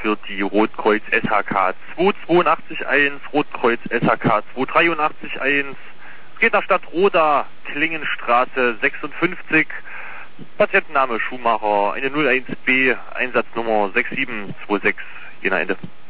führt die Rotkreuz SHK 2881, Rotkreuz SHK 2881. Es geht nach Stadt Roda, Klingenstraße 56. Patientenname Schumacher, eine 01B, Einsatznummer 6726, Jena Ende.